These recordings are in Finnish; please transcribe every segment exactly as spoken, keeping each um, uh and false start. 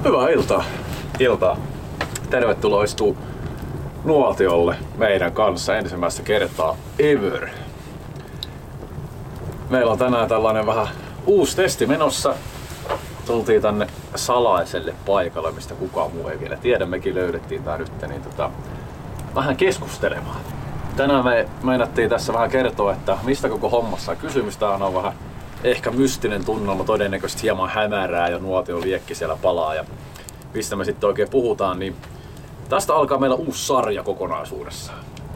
Hyvää iltaa. Iltaa. Tervetuloa istuu nuotiolle meidän kanssa ensimmäistä kertaa ever. Meillä on tänään tällainen vähän uusi testi menossa. Tultiin tänne salaiselle paikalle, mistä kukaan muu ei vielä tiedä. Mekin löydettiin tää nyt, niin tota, vähän keskustelemaan. Tänään me meinattiin tässä vähän kertoa, että mistä koko hommassa on kysymys. Tää on vähän ehkä mystinen tunnelma, todennäköisesti hieman hämärää ja nuotion liekki siellä palaa. Ja mistä me sitten oikein puhutaan, niin tästä alkaa meillä uusi sarja kokonaisuudessaan.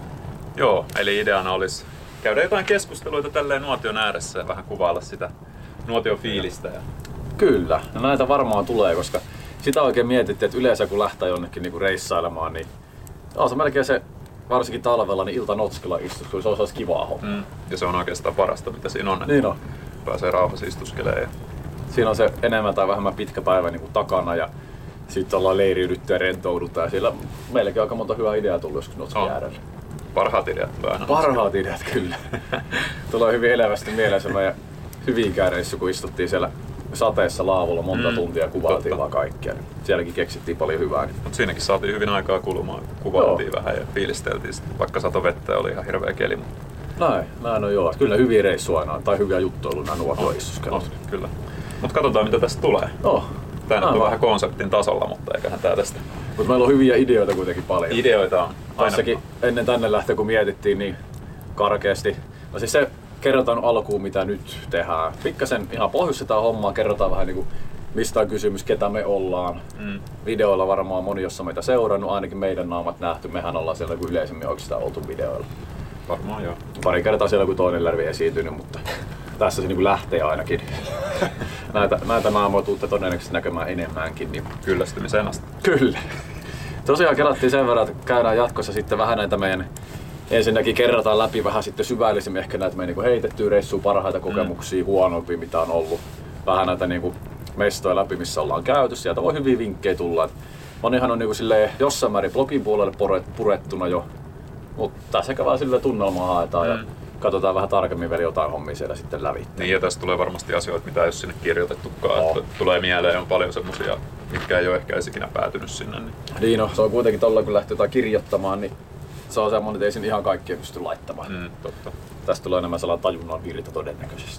Joo, eli ideana olisi käydä jotain keskusteluita tälleen nuotion ääressä ja vähän kuvailla sitä nuotion fiilistä. Ja... Kyllä, no näitä varmaan tulee, koska sitä oikein mietittiin, että yleensä kun lähtee jonnekin niinku reissailemaan, niin on se melkein se, varsinkin talvella, niin iltanotskilla istus, kun se olisi kivaa homma. Mm. Ja se on oikeastaan parasta, mitä siinä on. Niin on. Pääsee rauhassa istuskelemaan. Ja... Siinä on se enemmän tai vähemmän pitkä päivä niin kuin takana ja sitten ollaan leiriydytty ja rentoudutaan ja siellä meilläkin on aika monta hyvää ideaa tullut joskus notskin äärellä. Parhaat ideat tulee aina. Parhaat ideat, kyllä. Tulee hyvin elävästi mieleen se meidän Hyvinkään reissu, kun istuttiin siellä sateessa laavulla monta mm, tuntia ja kuvailtiin totta. vaan kaikkea. Sielläkin keksittiin paljon hyvää. Mut siinäkin saatiin hyvin aikaa kulumaan. Kuvailtiin joo. vähän ja fiilisteltiin. Vaikka sato vettä ja oli ihan hirveä keli. Näin, näin on joo. Kyllä hyviä reissuja aina tai hyviä juttuja ollut nämä nuotioistuskelut. Kyllä. Mut katsotaan mitä tästä tulee. Oh. Tää nyt on vähän konseptin tasolla, mutta eiköhän tää tästä. Mut meillä on hyviä ideoita kuitenkin paljon. Ideoita on. Tässäkin ennen tänne lähtöä kun mietittiin niin karkeasti. No siis se kerrotaan alkuun mitä nyt tehdään. Pikkasen ihan pohjustetaan hommaa, kerrotaan vähän niinku mistä on kysymys, ketä me ollaan. Mm. Videoilla varmaan moni jossa meitä seurannut, ainakin meidän naamat nähty. Mehän ollaan siellä kuin yleisemmin oikeastaan oltu videoilla. Varmaan joo. Pari kertaa siellä kun toinen lärvi esiintynyt, mutta tässä se niin lähtee ainakin. näitä, näitä naamoja tuutte todennäköisesti näkemään enemmänkin. Niin... Kyllästymiseen asti. Kyllä. Tosiaan kelattiin sen verran, että käydään jatkossa sitten vähän näitä meidän ensinnäkin kerrataan läpi vähän sitten syvällisemmin ehkä näitä meidän niin heitettyä reissuun parhaita kokemuksia, mm. huonompia mitä on ollut. Vähän näitä niin kuin mestoja läpi missä ollaan käyty. Sieltä voi hyviä vinkkejä tulla. Monihan on niin kuin silleen, jossain määrin blogin puolelle purettuna jo. Mutta tässä ehkä vaan sille tunnelmaa haetaan mm. ja katsotaan vähän tarkemmin vielä jotain hommia siellä sitten lävitse. Niin ja tässä tulee varmasti asioita, mitä ei ole sinne kirjoitettukaan. Oh. Että tulee mieleen on paljon semmosia, mitkä ei ole ehkä edes ikinä päätynyt sinne. Niin, niin no, se on kuitenkin tolla kun lähtee jotain kirjoittamaan, niin se on semmoinen, että ei sinne ihan kaikkia pysty laittamaan. Mm, totta. Tästä tulee enemmän sellainen tajunnan virta todennäköisesti.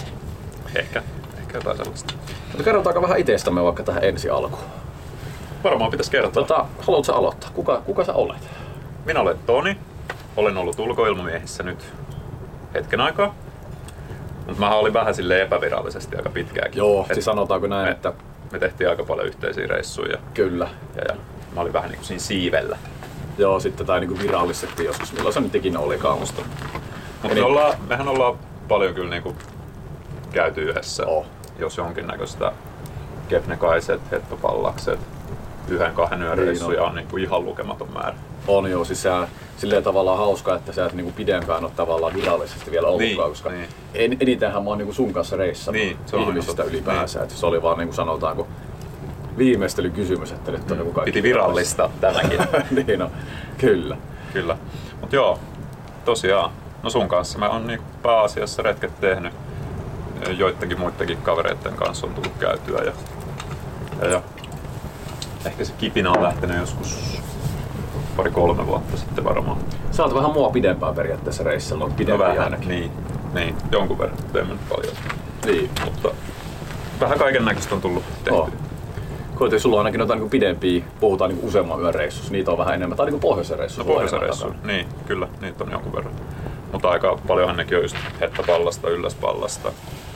Ehkä, ehkä jotain sellaista. Mutta kerrotaanko vähän itsestämme vaikka tähän ensi alkuun? Varmaan pitäisi kertoa. Tota, haluatko aloittaa? Kuka, kuka sä olet? Minä olen Toni. Olen ollut ulkoilmamiehissä nyt hetken aikaa. Mutta mä olin vähän silleen epävirallisesti aika pitkääkin. Joo, siis sanotaanko näin, me, että... Me tehtiin aika paljon yhteisiä reissuja. Kyllä. Ja, ja mä olin vähän niinku siinä siivellä. Joo, sitten tai niinku virallistettiin joskus, milloin se nyt ikinä olikaan musta. Mutta me ollaan, mehän ollaan paljon kyllä niinku käyty yhdessä, oh. jos jonkinnäköistä Kebnekaiset, Hettopallakset, yhden kahden yön reissuja on niinku ihan lukematon määrä. On joo, siis sehän silleen tavallaan hauskaa, että sä et niinku pidempään ole tavallaan virallisesti vielä ollutkaan, niin, koska niin. En, enitenhän mä oon niinku sun kanssa reissannut niin, ihmisistä ylipäänsä, niin. Että se oli vaan niinku sanotaanko viimeistelykysymys, että nyt on mm. niinku kaikki piti virallistaa tämäkin. Niin on, kyllä. Kyllä, mut joo, tosiaan, no sun kanssa mä oon niinku pääasiassa retket tehnyt, joidenkin muidenkin kavereiden kanssa on tullut käytyä ja, ja, ja ehkä se kipinä on lähtenyt joskus pari kolme vuotta sitten varmaan. Sä oot vähän mua pidempään periaatteessa reissalla, oot pidempiä no ainakin. Niin, niin, jonkun verran, teemme nyt paljon. Niin. Mutta vähän kaiken näköistä on tullut tehtyä. Oh. Kuitenkin sulla on ainakin jotain niin pidempiä, puhutaan niin useamman yön reissussa, niitä on vähän enemmän. Tai niin pohjoisen reissussa. No pohjoisen reissussa, niin kyllä, niitä on jonkun verran. Mutta aika paljonhan nekin on just Hettapallasta, Ylläspallasta.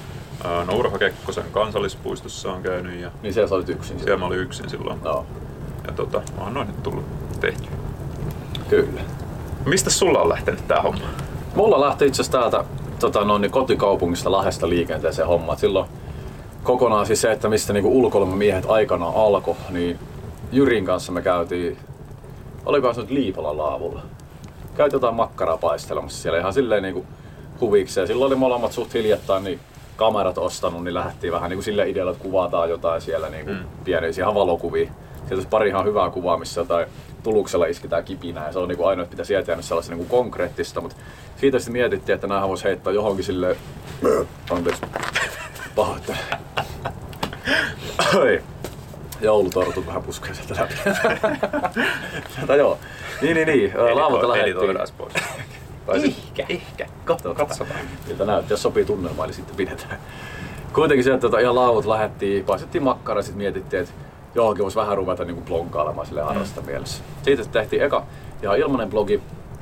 No Urho Kekkosen kansallispuistossa on käynyt. Ja niin siellä sä olit yksin silloin? Siellä mä olin yksin silloin. No. Ja tota, mä oon noin nyt tullut tehty. Kyllä. Mistä sulla on lähtenyt tää homma? Mulla lähti itse asiassa täältä tota, no, niin kotikaupungista Lahdesta liikenteeseen homma. Silloin kokonaan siis se, että mistä niinku ulkoilmamiehet aikanaan alkoi, niin Jyrin kanssa me käytiin, olikohan se nyt Liipolan laavulla. Käytiin jotain makkaraa paistelemassa siellä ihan silleen niinku huvikseen. Silloin oli molemmat suht hiljattain niin kamerat ostanut, niin lähdettiin vähän niinku sillä idealla, että kuvataan jotain siellä niinku mm. pieniä ihan valokuvia. Sieltä olisi pari ihan hyvää kuvaa, missä jotain tuluksella isketään kipinää ja se on niinku ainoa, että pitää sieltä jäänyt sellaista niinku konkreettista, mutta siitä sitten mietittiin, että näähän voisi heittää johonkin silleen... Anteeksi. Pahoittelen. Joulutortut vähän puskee sieltä läpi. Mutta joo. Niin, niin, niin. Laavulta lähdettiin. Editoidaan pois. Ehkä, ehkä. Katsotaan. Katsotaan. Miltä näyttää, jos sopii tunnelma, eli sitten pidetään. Kuitenkin sieltä tota, ihan laavut lähdettiin, paistettiin makkaraa, sitten mietittiin, että johonkin voisi vähän ruveta niin blonkailemaan silleen harrasta mm. mielessä. Siitä tehtiin eka ihan ilmainen blogi.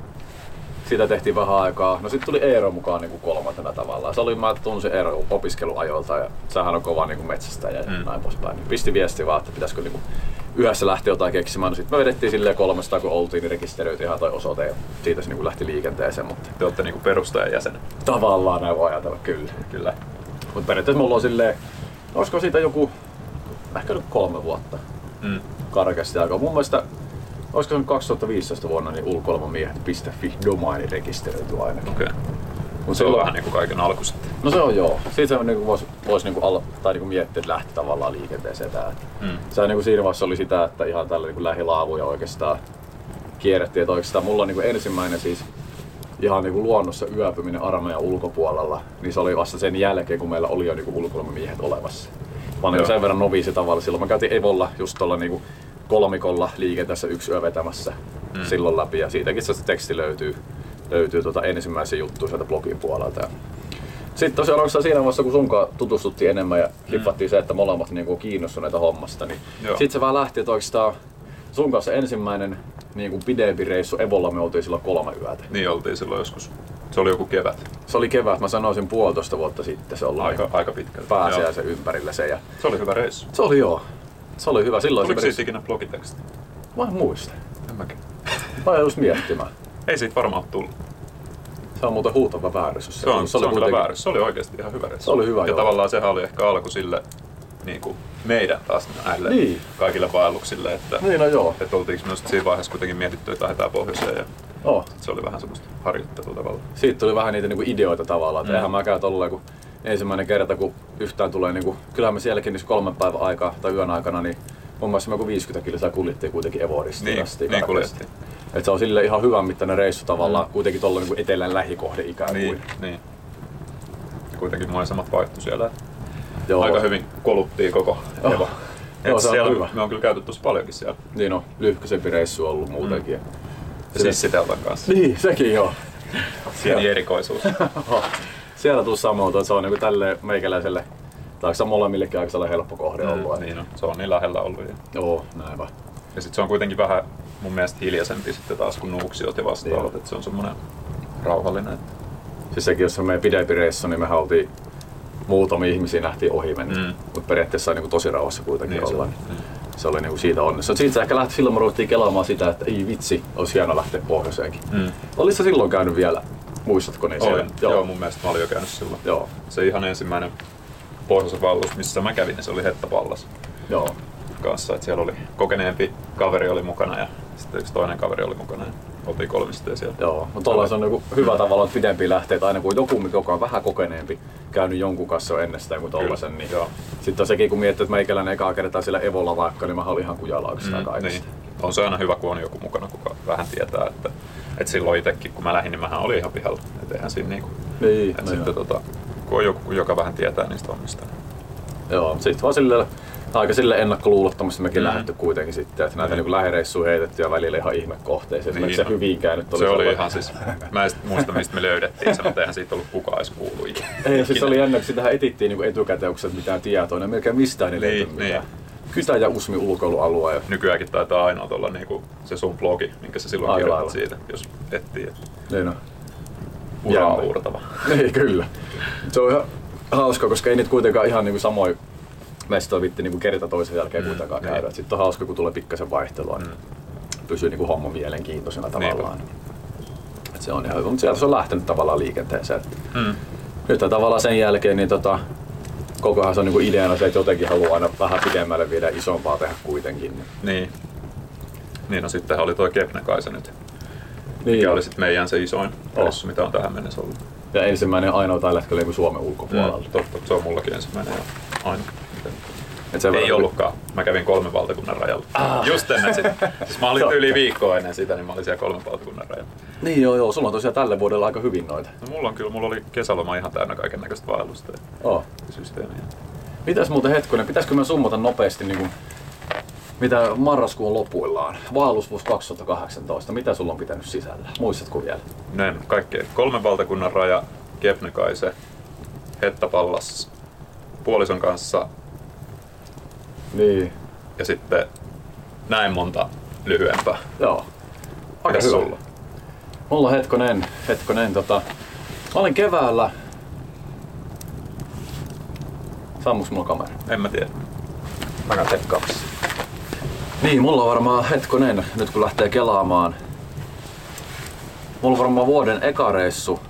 Siitä tehtiin vähän aikaa. No sitten tuli Eero mukaan niin kuin kolmantena tavallaan. Se oli, mä tunsin Eero opiskeluajoilta ja sehän on kova niin metsästäjä ja mm. näin poispäin. Niin pisti viestiä vaan, että pitäisikö niin kuin yhdessä lähteä jotain keksimään. No sitten me vedettiin silleen kolmesta, kun oltiin, niin rekisteröitiin ihan toi osoite ja siitä se niin kuin lähti liikenteeseen. Mutta te olette niin kuin perustajajäsen. Tavallaan näin voi ajatella, kyllä. kyllä. Mutta periaatteessa mulla on silleen, olisiko siitä joku, ehkä nyt kolme vuotta mm. karkeasti aikaa. Mun mielestä olisiko se kaksituhattaviisitoista vuonna niin ulkoilmamiehet piste fi domaini rekisteröity ainakin. Okei. Okay. Se on vähän niinku kaiken alku sitten. No se on joo. Siitä se niinku voisi vois niinku al- tai niinku miettiä, että lähti tavallaan liikenteeseen tää. Mm. Se niinku siinä vaiheessa oli sitä, että ihan tällä niinku lähilaavuja oikeastaan kierrettiin. Että oikeastaan mulla on niinku ensimmäinen siis ihan niinku luonnossa yöpyminen armeijan ulkopuolella, niin se oli vasta sen jälkeen, kun meillä oli jo niinku ulkoilmamiehet olevassa. Mä oon niinku sen verran noviisi tavalla. Silloin mä käytin Evolla just tuolla niinku kolmikolla liikenteessä yksi yö vetämässä mm. silloin läpi ja siitäkin se teksti löytyy, löytyy tuota ensimmäisiä juttuja sieltä blogin puolelta. Sitten tosiaan oikeastaan siinä vaiheessa kun sunkaan tutustuttiin enemmän ja mm. hipfattiin se, että molemmat niin kiinnostuneita hommasta, niin sitten se vähän lähti, että oikeastaan sun kanssa ensimmäinen niin kuin pidempi reissu Evolla me oltiin silloin kolme yötä. Niin oltiin silloin joskus. Se oli joku kevät. Se oli kevät, mä sanoisin puolitoista vuotta sitten se oli aika, aika pitkälti. Pääsiäisen ympärillä se. Ja se oli hyvä reissu. Se oli joo. Se oli hyvä. Silloin tuliko siitä ikinä blogiteksti? Mä en muista. En mäkin. Mä en just miettimään. Ei siitä varmaan tullut. Se on muuten huutava väärys. Se on, se, se on kyllä väärys. Se oli oikeasti ihan hyvä reissu. Se oli hyvä, ja joo. tavallaan sehän oli ehkä alku sille niin kuin meidän taas näille niin. kaikille vaelluksille. Että, niin, no joo. Että oltiinko me siinä vaiheessa kuitenkin mietitty, että lähdetään pohjoiseen. Ja oh. Se oli vähän semmoista harjoittelua tavallaan. Siitä tuli vähän niitä niinku ideoita tavallaan. Mm. Eihän mä käy tolleen, kun ensimmäinen kerta, kun yhtään tulee, niinku, kyllähän me sielläkin niin kolmen päivän aikaa tai yön aikana, niin mun mielestä me joku viisikymmentä kilsaa kuljittiin kuitenkin Evoristiin niin, asti. Niin kuljettiin. Et se on silleen ihan hyvän mittainen reissu tavallaan, mm. kuitenkin tuolla niinku etelän lähikohde ikään kuin. Niin, niin. Kuitenkin maisemat vaihtui siellä. Joo. Aika hyvin koluttiin koko oh. Evo. Joo, se on siellä, hyvä. Me on kyllä käyty tosi paljonkin siellä. Niin on, lyhkäisempi reissu on ollut muutenkin. Mm. Ja siis Siteltan kanssa. Niin, sekin joo. Pieni erikoisuus. Siellä tuu samalta, että se on niinku tälleen meikäläiselle, tai se on molemmillekin aika sellainen helppo kohde mm, ollut. Niin on, se on niin lähellä ollut. Ja... Joo, näin vaan. Ja sit se on kuitenkin vähän mun mielestä hiljaisempi sitten taas kuin Nuuksiot ja vastaavat, että se on semmoinen rauhallinen. Että... Siis sekin, jos on meidän pidempi reissu, niin mehän oltiin muutamia ihmisiä nähtiin ohi mennä, mm. mutta periaatteessa niin tosi rauhassa kuitenkin niin, ollaan. Se, mm. se oli niin siitä onnessa. Siitä se ehkä lähti, silloin me ruvettiin kelaamaan sitä, että ei vitsi, olisi hienoa lähteä pohjoiseenkin. Mm. Olis sä silloin käynyt vielä? Muistatko niin siellä? Joo. Joo, mun mielestä mä olin jo käynyt silloin. Joo. Se ihan ensimmäinen pohjoisen vallus, missä mä kävin, niin se oli Hettapallas. Joo. Kanssa, että siellä oli kokeneempi kaveri oli mukana ja sitten yksi toinen kaveri oli mukana. Ja oltiin kolmisteen siellä. Joo, mutta tuolla se on niinku hyvä tavalla, että pidempiä lähteitä aina kun joku, joka on vähän kokeneempi, käynyt jonkun kanssa jo ennestään kuin tollasen. Niin sitten on sekin, kun miettii, että meikäläinen ekaa kertaa siellä Evolla vaikka, niin mä olin ihan kujalla oikeastaan mm, kaikesta. Niin. On se aina hyvä, kun on joku mukana, kuka vähän tietää, että, että silloin itsekin, kun mä lähdin, niin mähän olin ihan pihalla. Et eihän siinä niinku, niin, että no sitten tota, kun on joku, joka vähän tietää niistä hommista. Joo, sitten vaan silleen aika sille ennakkoluulottomasti mekin mm-hmm. lähdetty kuitenkin sitten, että näitä mm-hmm. niin lähireissuja heitetty ja välillä ihan ihmekohteisiin. Esimerkiksi niin, se Hyvinkään nyt oli se oli ihan siis, mä en muista mistä me löydettiin sen, mutta eihän siitä ollut kukaan edes kuullut ikinä. Ei, siis se oli jännä, kun sitähän etittiin niin etukäteen, onko mitään tietoa, niin melkein mistään ei löytynyt niin, mitään. Niin. Kytä ja Usmi ulkoilualue. Ja... Nykyäänkin taitaa ainoa olla niinku se sun blogi, minkä sä silloin Aika kirjoitat siitä, jos etsii. Että... Niin on. Uraa uurtava. Niin, kyllä. Se on ihan hauska, koska ei niitä kuitenkaan ihan niinku samoin mestoja vitti niinku kerta toisen jälkeen mm, kuitenkaan käydä. Niin. Sitten on hauska, kun tulee pikkasen vaihtelua, niin mm. pysyy niinku homma mielenkiintoisena tavallaan. Niin. Et se on ihan hyvä, mutta sieltä se on lähtenyt tavallaan liikenteeseen. Mm. Nyt tavallaan sen jälkeen niin tota, kokohan se on niinku ideana se, että jotenkin haluaa aina vähän pidemmälle viedä isompaa tehdä kuitenkin. Niin. Niin. Niin, no sittenhän oli toi Kebnekaise nyt. Niin. Mikä oli sitten meidän se isoin reissu, mitä on tähän mennessä ollut. Ja ensimmäinen ainoa tällä hetkellä niin Suomen ulkopuolella. Mm, totta, se on mullakin ensimmäinen ja ainoa. Et ei verran... ollutkaan. Mä kävin kolmen valtakunnan rajalla. Ah. Just ennen sitä. Siis mä olin yli viikkoa ennen sitä, niin mä olin siellä kolmen valtakunnan rajalla. Niin joo, joo. Sulla on tosiaan tälle vuodelle aika hyvin noita. No mulla on kyllä, mulla oli kesäloma ihan täynnä kaiken näköistä vaellusta ja oh. systeemiä. Mitäs muuten hetkonen, pitäisikö me summata nopeasti niin kuin mitä marraskuun lopuillaan, vaellusvuosi kaksituhattakahdeksantoista, mitä sulla on pitänyt sisällä? Muistatko vielä? Näin kaikkea. Kolmen valtakunnan raja, Kebnekaise, Hettapallas, puolison kanssa. Niin. Ja sitten näin monta lyhyempää. Joo. Aika Mitäs hyvä. sulla? Mulla hetkonen, hetkonen tota... Mä olin keväällä... Sammuks mulla kamera? En mä tiedä. Mä näen tekkaamassa. Niin, mulla on varmaan hetkonen, nyt kun lähtee kelaamaan. Mulla on varmaan vuoden eka reissu.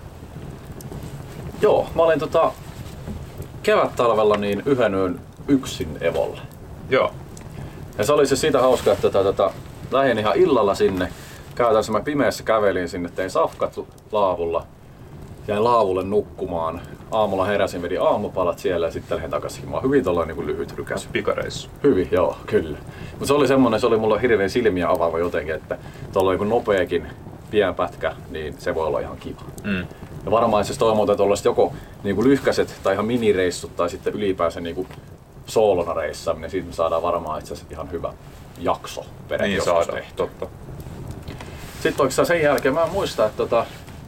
Joo, mä olin tota... Kevät-talvella niin yhden yön yksin Evolle. Joo. Ja se oli se siitä hauska, että tota, tota, lähdin ihan illalla sinne. Käytännössä mä pimeässä kävelin sinne, tein safkat laavulla. Jäin laavulle nukkumaan. Aamulla heräsin, vedin aamupalat siellä ja sitten lähdin takaisin. Mä oon hyvin tollainen niin lyhyt rykäsy. Pikareissu. Hyvin, joo, kyllä. Mutta se oli semmonen, se oli mulla hirveän silmiä avaava jotenkin, että tuolla joku nopeakin pien pätkä, niin se voi olla ihan kiva. Mm. Ja varmaan itse asiassa toivon, että olisi joko niin lyhkäiset tai ihan minireissut tai sitten ylipäänsä niin soolona reissaaminen. Siitä me saadaan varmaan itse asiassa ihan hyvä jakso peräti Niin joskus saadaan, tehty. totta. Sitten oikeastaan sen jälkeen mä muistan, että tota,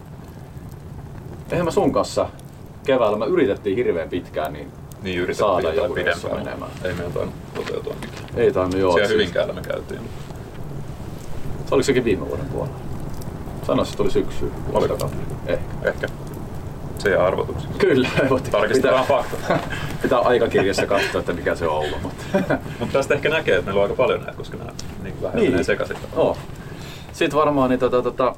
eihän mä sun kanssa keväällä me yritettiin hirveän pitkään niin, Niin yritettiin saada jotain joku reissu pidempään. menemään. Ei meillä tainnut toteutua mikään. Ei tainnut joo. Siellä Siis, Hyvinkäällä me käytiin. se oliko sekin viime vuoden puolella? Sanoisin, että tuli syksy. Oliko? Ehkä. Ehkä. Se jää arvotuksessa. Kyllä. Tarkistetaan fakta. Pitää aikakirjassa katsoa, että mikä se on ollut. Mutta Mutta tästä ehkä näkee, että meillä on aika paljon näitä, koska nämä niin vähän niin. menee sekaisin. Oh. Sitten varmaan niin tota, tota,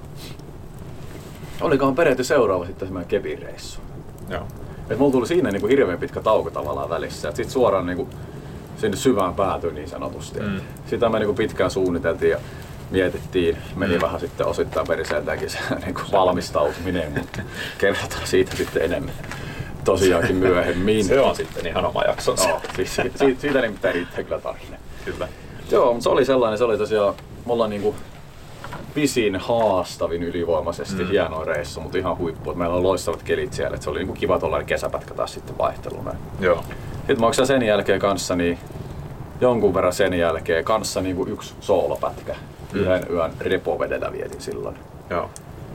olikohan periaatteessa seuraava sitten semmoinen Kebin reissu. Joo. Et mulla tuli siinä niinku hirveän pitkä tauko tavallaan välissä. Sitten suoraan niinku sinne syvään päätyyn niin sanotusti. Mm. Sitä me niinku pitkään suunniteltiin ja mietittiin. Meni mm. vähän sitten osittain periseltäänkin se niinku valmistautuminen, mutta kerrotaan siitä sitten enemmän tosiaankin myöhemmin. Se on sitten ihan oma jaksonsa. No, siis siitä, siitä, siitä nimittäin riittää kyllä tarina. Kyllä. Joo, mutta se oli sellainen, se oli tosiaan mulla niinku pisin, haastavin ylivoimaisesti mm. hieno reissu, mutta ihan huippu. Meillä on loistavat kelit siellä, että se oli niinku kiva tuollainen kesäpätkä taas sitten vaihteluna. Joo. Sitten mä oikeastaan sen jälkeen kanssa niin jonkun verran sen jälkeen kanssa niinku yksi soolopätkä. Mm. Yhden yön repovedellä vietin silloin. Joo.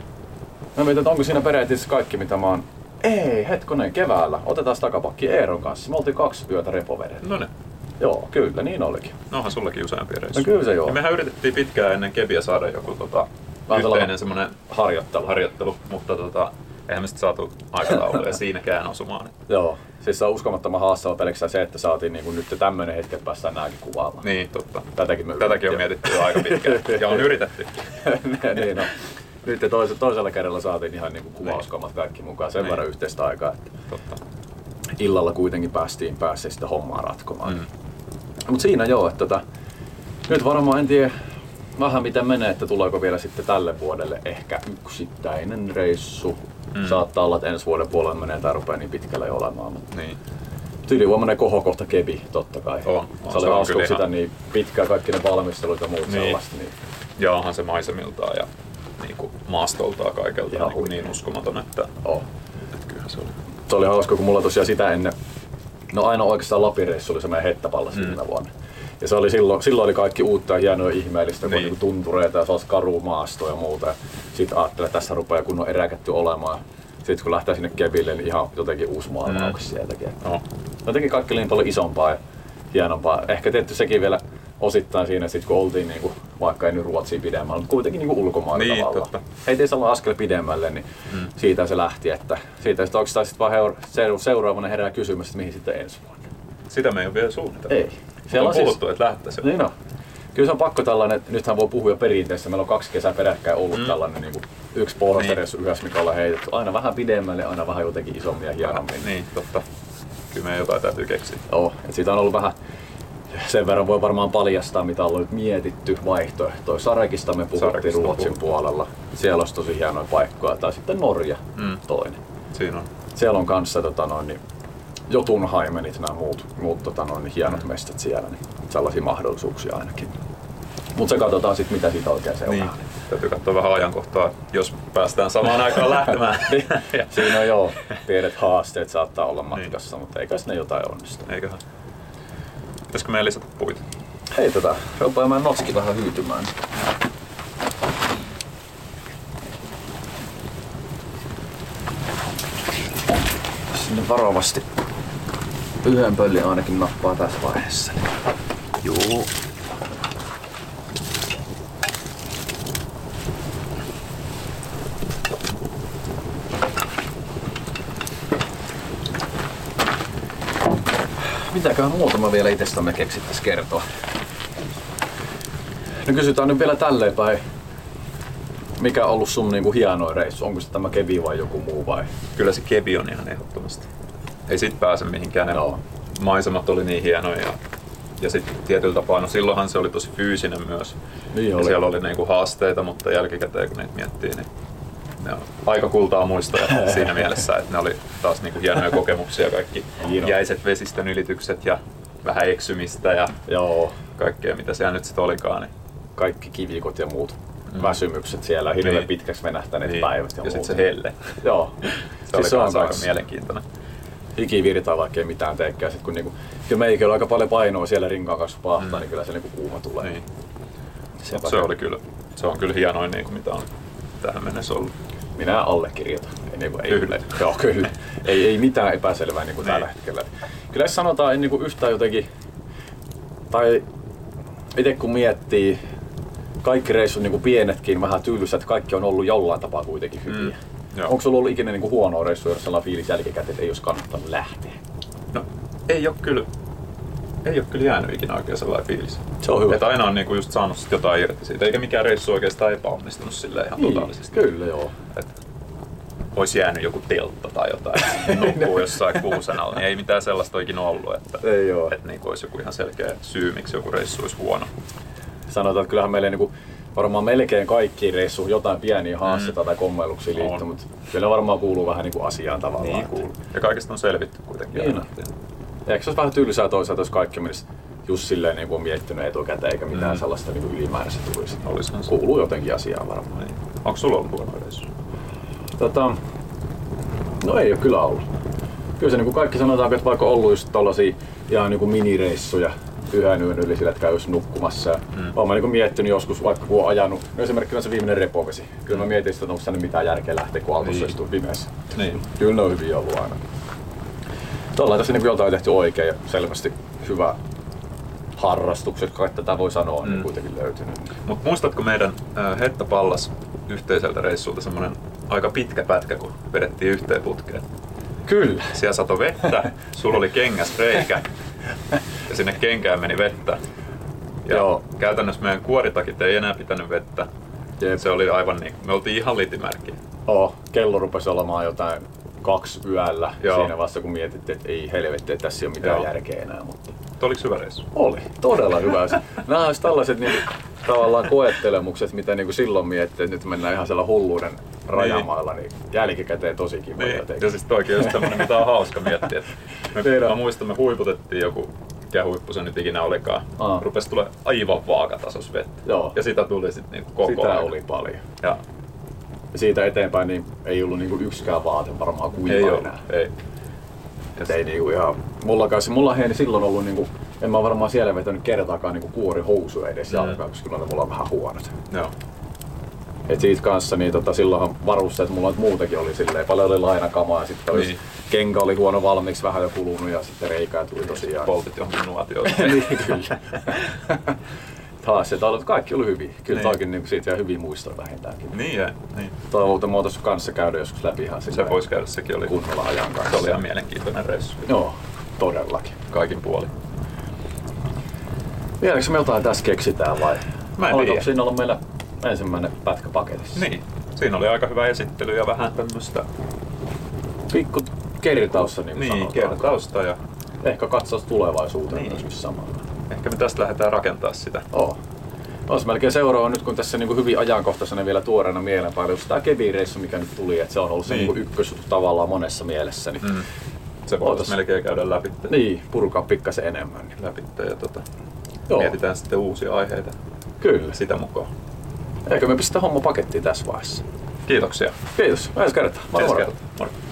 Mä mietin, että onko siinä periaatteessa kaikki mitä mä oon... Ei, hetkonen, keväällä. Otetaan takapakki Eeron kanssa. Me oltiin kaksi yötä repovedellä. No ne. Joo, kyllä, niin olikin. Onhan sullakin useampia reissuja. No kyllä se joo. Ja mehän yritettiin pitkään ennen Kebiä saada joku tota, yhteinen semmonen harjoittelu. harjoittelu, mutta tota, eihän me sitten saatu aikatauluja siinäkään osumaan. Joo, siis se on uskomattoman haastava pelkästään se, että saatiin niinku nyt tämmönen hetki, että päästään nääkin kuvaamaan. Niin, totta. Tätäkin, me Tätäkin on mietitty jo aika pitkään ja on yritetty. niin, no. Nyt tois, toisella kerralla saatiin ihan niinku kuvauskamat kaikki mukaan, sen niin. verran yhteistä aikaa, että totta. illalla kuitenkin päästiin päässä sitä hommaa ratkomaan. Mm. Mut siinä joo, että tota, nyt varmaan en tiedä vähän miten menee, että tuleeko vielä sitten tälle vuodelle ehkä yksittäinen reissu. Mm. Saattaa olla, että ensi vuoden puolella menee tai rupeaa niin pitkälle jo olemaan. Niin. Ylivoimainen kohokohta Kebi, totta kai. On, on, se oli hauska sitä ihan... niin pitkään kaikki ne valmistelut ja muut niin. sellaista. Niin. Ja onhan se maisemiltaan ja niin kuin maastoltaan kaikelta niin, kuin niin uskomaton, että, oh. että kyllähän se oli. Se oli hauska, kun mulla tosiaan sitä ennen, no aina oikeastaan Lapin reissu oli se meidän Hettapallas mm. viime vuonna. Ja se oli silloin, silloin oli kaikki uutta ja hienoa ihmeellistä, kun niin. tuntureita ja sellaista karua maastoa ja muuta. Ja sit ajattelin, että tässä rupeaa kunnon eräkätty olemaan. Sitten kun lähtee sinne Kebille, niin ihan jotenkin uusi maailma mm. sieltäkin. Oh. Jotenkin kaikki oli niin paljon isompaa ja hienompaa. Ehkä tietty sekin vielä osittain siinä, että sit kun oltiin niinku, vaikka ei nyt Ruotsiin pidemmällä, mutta kuitenkin niinku ulkomailla niin, tavallaan. Totta. Heitiin sellainen askel pidemmälle, niin mm. siitä se lähti. Että siitä sitten oikeastaan sit vaan seuraavana herää kysymys, että mihin sitten ensi vuonna. Sitä me ei ole vielä suunniteltu. Ei. Siellä on, on puhuttu, siis... että lähtäisiin. Niin on. Kyllä se on pakko tällainen, että nythän voi puhua jo perinteessä. Meillä on kaksi kesää peräkkäin ollut mm. tällainen niin kuin yksi pohjoisreissu niin. yhdessä, mikä ollaan heitetty. Aina vähän pidemmälle, aina vähän jotenkin isommin ja hienommin. Niin, totta. Kyllä meidän jotain täytyy keksiä. Joo, että siitä on ollut vähän, sen verran voi varmaan paljastaa, mitä on nyt mietitty vaihtoehtoja. Sarekista me puhuttiin Sarekista Ruotsin puhuttu. puolella. Siellä olisi tosi hienoja paikkoja. Tai sitten Norja mm. toinen. Siinä on. Siellä on kanssa tota noin, niin Jotunheimenit, nämä muut, muut tota noin, hienot mm. mestat siellä. Niin sellaisia mahdollisuuksia ainakin. Mutta se katsotaan sitten, mitä siitä oikein seuraa. Niin. Täytyy katsoa vähän ajankohtaa, jos päästään samaan aikaan lähtemään. Siinä on joo, pienet haasteet saattaa olla matkassa, niin. mutta eikös ne jotain onnistu. Eiköhän. Pitäisikö meidän lisätä puita? Hei tota, rupeamaan notski vähän hyytymään. Sinne varovasti yhden pöllin ainakin nappaa tässä vaiheessa. Joo. Mitäköhän muuta mä vielä itsestämme keksittäis kertoa? No kysytään nyt vielä tälleen päin. Mikä on ollut sun niinku hienoin reissu? Onko se tämä Kevi vai joku muu vai? Kyllä se Kevi on ihan ehdottomasti. Ei sit pääse mihinkään. No. Maisemat oli niin hienoja. Ja, ja sitten tietyllä tapaa, no silloinhan se oli tosi fyysinen myös. Niin oli. Ja siellä oli niinku haasteita, mutta jälkikäteen kun niitä miettii, niin ne on aika kultaa muistoja siinä mielessä, että ne oli taas niinku hienoja kokemuksia, kaikki Hieno. jäiset vesistön ylitykset ja vähän eksymistä ja Joo. kaikkea mitä siellä nyt sit olikaan. Niin. Kaikki kivikot ja muut mm. väsymykset siellä, hirveän niin. pitkäksi venähtäneet niin. päivät ja, ja muut. sit se helle. Joo. Se oli siis aika mielenkiintoinen. Hiki virtaa vaikka ei mitään teekään. Sit kun niinku, kyllä meikin on aika paljon painoa siellä rinkaan kanssa paahtaa, mm. niin kyllä se niinku kuuma tulee. Niin. Se, se, oli kyllä, se on kyllä hienoin niin kuin mitä on tähän mennessä ollut. Minä allekirjoitan. Ei, niin kuin, ei, kyllä. Joo, kyllä. ei, ei mitään epäselvää niin kuin niin. tällä hetkellä. Kyllä jos sanotaan, en niin kuin yhtään jotenkin, tai itse kun miettii, kaikki reissut niin kuin pienetkin, vähän tylsät, kaikki on ollut jollain tapaa kuitenkin hyviä. Mm. Onko sulla ollut ikinä niin kuin huonoa reissua, jos sellainen fiilis jälkikäteen, että ei olisi kannattanut lähteä? No, ei ole kyllä. Ei ole kyllä jäänyt ikinä oikein sellainen fiilis. Se on hyvä. Että aina on niinku just saanut sit jotain irti siitä, eikä mikään reissu oikeastaan epäonnistunut silleen ihan niin, totaalisesti. Kyllä joo. Et olisi jäänyt joku teltta tai jotain, nukkuu jossain kuusen alla, niin ei mitään sellaista ikinä ollut. Että, ei oo. Että niinku olisi joku ihan selkeä syy, miksi joku reissu olisi huono. Sanotaan, että kyllähän meille niinku, varmaan melkein kaikkiin reissuihin jotain pieniä haasteita mm. tai kommeiluksia liittyy, mutta kyllä varmaan kuuluu vähän niinku asiaan tavallaan. Niin kuuluu. Ja kaikesta on selvitty kuitenkin. Niin. Eikö se olisi vähän tylsää toisaalta, jos kaikki menisi just silleen niin kuin miettinyt etukäteen eikä mitään mm. sellaista niin ylimääräistä tulisi. Olisihan se. Kuuluu jotenkin asiaan varmaan. Niin. Onko sulla ollut huonoja reissuja? Tota, no ei ole kyllä ollut. Kyllä se niin kuin kaikki sanotaan, että vaikka on ollut just tollasia ihan niin kuin minireissuja yhden yön yli sillä, että käy nukkumassa. Mm. Olen mä niin miettinyt joskus, vaikka kun on ajanut, no esimerkiksi se viimeinen repovesi. Kyllä mä mietin, että onko tänne mitään järkeä lähteä, kun autossa niin. istuu pimeässä. Niin. Kyllä ne on hyviä ollut aina. Tuolla tässä niin jotain tehty oikein ja selvästi hyvä harrastukset, kai tätä voi sanoa, mm. niin kuitenkin löytynyt. Mut muistatko meidän äh, Hetta Pallas yhteiseltä reissulta semmonen aika pitkä pätkä, kun vedettiin yhteen putkeen? Kyllä. Siellä sato vettä, sulla oli kengäs reikä ja sinne kenkään meni vettä. Ja Joo. käytännössä meidän kuoritakit ei enää pitänyt vettä. Jep. Se oli aivan niin, me oltiin ihan litimärkki. Oo, kello rupesi olemaan jotain kaksi yöllä. Joo. Siinä vasta kun mietittiin, että ei helvetti, että tässä ei ole mitään Joo. järkeä enää. Mutta... Oliko hyvä reissu? Oli, todella hyvä. Nämä olisi tällaiset niin, tavallaan koettelemukset, mitä niin kuin silloin miettii, että nyt mennään ihan siellä hulluuden rajamailla, niin, niin jälkikäteen tosi kiva. Niin. Ja siis toikin just tämmönen, mitä on hauska miettiä. Me, mä muistan, me huiputettiin joku, mikä huippu se nyt ikinä olikaan. Aa. Rupesi tulee aivan vaakatasos vettä. Joo. Ja sitä tuli sitten niinku koko Sitä ajan. oli paljon. Ja. Ja siitä eteenpäin niin ei ollut niinku yksikään vaate varmaan kuiva ei enää. Ei. Et ei niinku ihan, mulla kanssa, mulla ei silloin ollut niinku, en mä varmaan siellä vetänyt kertaakaan niinku kuorihousuja edes jalkaan, koska kyllä mulla on vähän huonot. Joo. Et siitä kanssa niin tota, silloinhan varusteet mulla muutenkin oli silleen, paljon oli lainakamaa ja sitten niin. Kenkä oli huono valmiiksi, vähän jo kulunut ja sitten reikää tuli tosiaan. Poltit johonkin nuotioon. Niin kyllä. Taas, että kaikki oli hyviä. Kyllä niin. Toikin niin siitä jää hyviä muistoja vähintäänkin. Niin jää. Niin. Toivon muotoista kanssa käydä joskus läpi ihan silleen. Se voisi käydä, sekin oli kunnolla ajan kanssa. Se oli ihan mielenkiintoinen reissu. Joo, todellakin. Kaikin puolin. Vieläkö me jotain tässä keksitään vai? Mä en tiedä. Siinä ollut meillä ensimmäinen pätkä paketissa? Niin. Siinä oli aika hyvä esittely ja vähän tämmöstä... Pikku kertausta niin kuin Niin, sanotaan. kertausta ja... Ehkä katsaus tulevaisuuteen niin. myöskin samalla. Ehkä me tästä lähdetään rakentaa sitä. Oo. Olisi melkein seuraava nyt, kun tässä niin hyvin ajankohtaisena vielä tuoreena mielenpailu. Just tämä Kevi-reissu, mikä nyt tuli, että se on ollut niin. se niin ykkösjuttu tavallaan monessa mielessä. Niin mm. Se voitaisiin melkein käydä läpi. Niin, purkaa pikkasen enemmän. Niin. Läpi ja tota, mietitään sitten uusia aiheita. Kyllä. Sitä mukaan. Eikö me pistä homma pakettiin tässä vaiheessa? Kiitoksia. Kiitos. Ensi kertaa. Moro. Ensi kertaa. Moro.